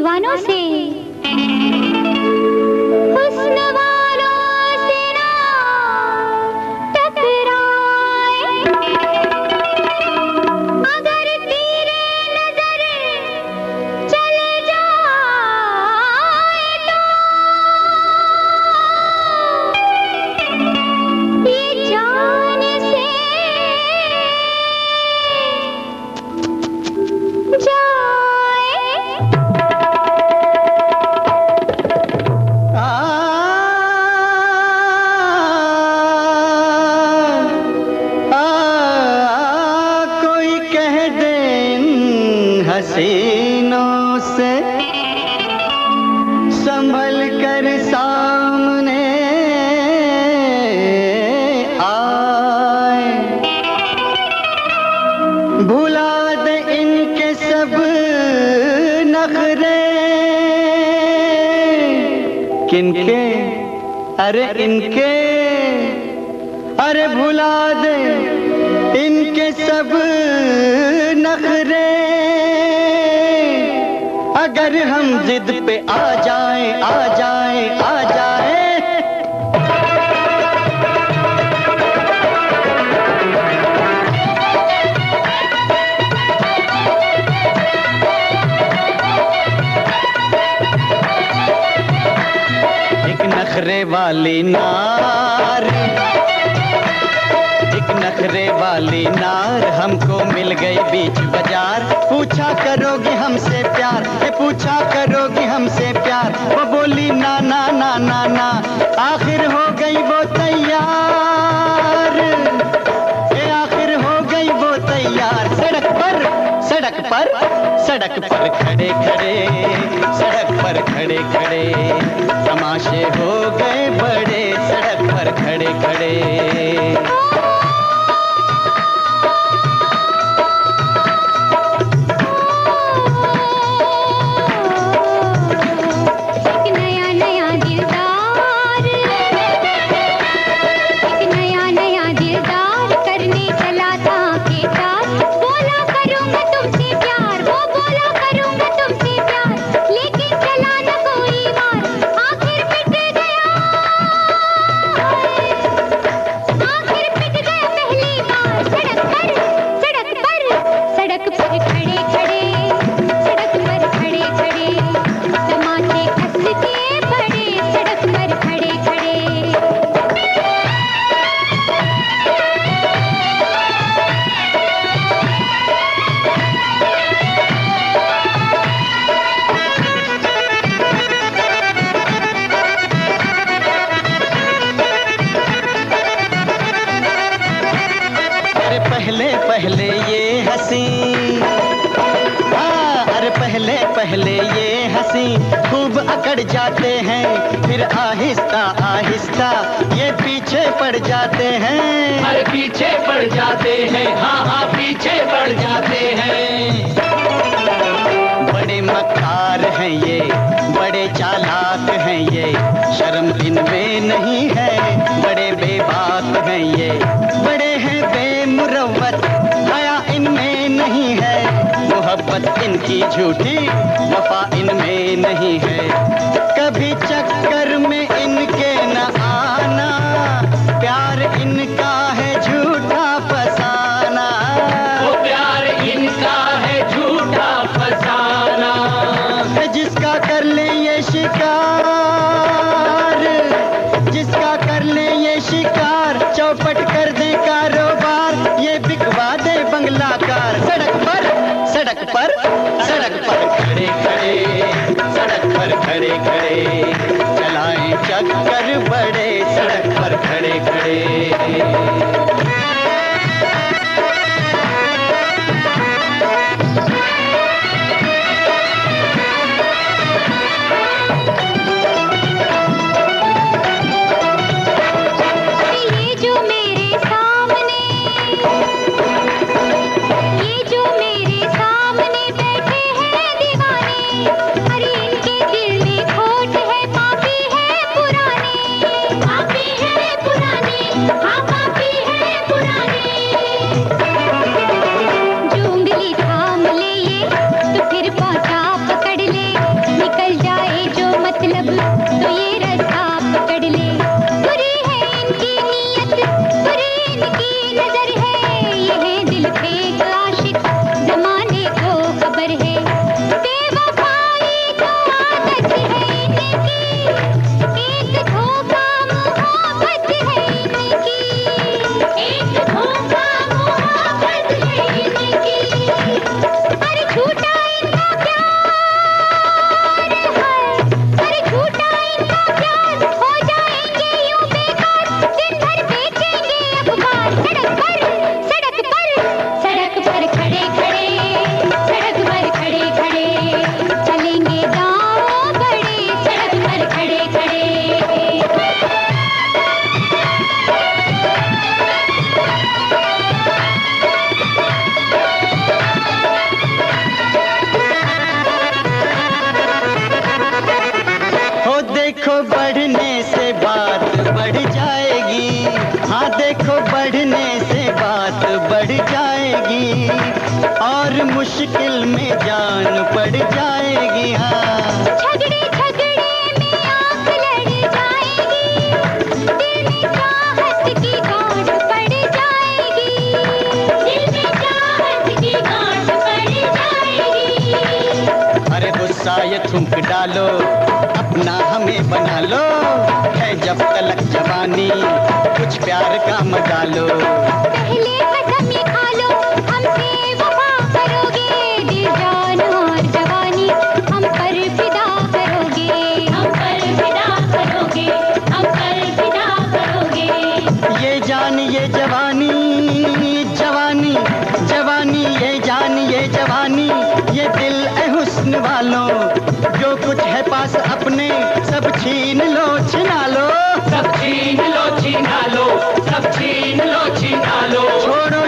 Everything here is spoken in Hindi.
दीवानों से, हुस्न वालों से ना टकराए, अगर तेरे नजर चले जाए तो ये जान से हसीनों से संभल कर सामने आए, भुला दे इनके सब नखरे। किनके? अरे इनके, अरे भुला दे इनके सब नखरे। अगर हम जिद पे आ जाएं, आ जाएं, आ जाएं, एक नखरे वाली नार, एक नखरे वाली नार हमको मिल गई बीच बाजार। पूछा करोगी हमसे प्यार, पूछा करोगी हमसे प्यार। वो बोली ना ना ना ना ना, आखिर हो गई वो तैयार, आखिर हो गई वो तैयार। सड़क पर सड़क पर सड़क पर खड़े खड़े, सड़क पर खड़े खड़े, तमाशे हो गए बड़े सड़क पर खड़े खड़े। पहले ये हंसी, अरे पहले पहले ये हंसी खूब अकड़ जाते हैं, फिर आहिस्ता आहिस्ता ये पीछे पड़ जाते हैं। अरे पीछे पड़ जाते हैं, हाँ हाँ पीछे पड़ जाते हैं। बड़े मक्कार हैं ये, बड़े चालाक हैं ये, शर्म इनमें नहीं है, बड़े बेबाक हैं ये, बड़े हैं बेमुरव्वत, हया इनमें नहीं है, मोहब्बत इनकी झूठी, वफा इनमें नहीं है। कभी चक्कर में इनके न आना, प्यार इनका है झूठा फसाना, वो प्यार इनका है झूठा फसाना। जिसका कर ले ये शिकार, जिसका कर ले ये शिकार, चौपट कर दे कारोबार, ये बिकवा दे बंगलाकार। सड़क पर सड़क पर सड़क पर खड़े खड़े, सड़क पर खड़े खड़े, चलाएं चक्कर बड़े सड़क पर खड़े खड़े। देखो बढ़ने से बात बढ़ जाएगी, हाँ देखो बढ़ने से बात बढ़ जाएगी, और मुश्किल में जान पड़ जाएगी। हाँ झगड़े झगड़े में आंख लड़ जाएगी, दिल में चाहत की गांठ पड़ जाएगी, दिल में चाहत की गांठ पड़ जाएगी। अरे गुस्सा ये थूक डालो, अपना हमें बना लो, है जब तलक जवानी कुछ प्यार का मजा लो। पहले कसम ये खा लो, हमसे वफा करोगे, दिल जान और जवानी हम पर फिदा करोगे, हम पर फिदा करोगे, हम पर फिदा करोगे। ये जान ये जवानी, जवानी जवानी, ये जान ये जवानी, ये दिल ए हुस्न वालों, जो कुछ है पास अपने सब छीन लो छिना लो, सब छीन लो छीना लो, सब छीन लो छीना लो। छोड़ो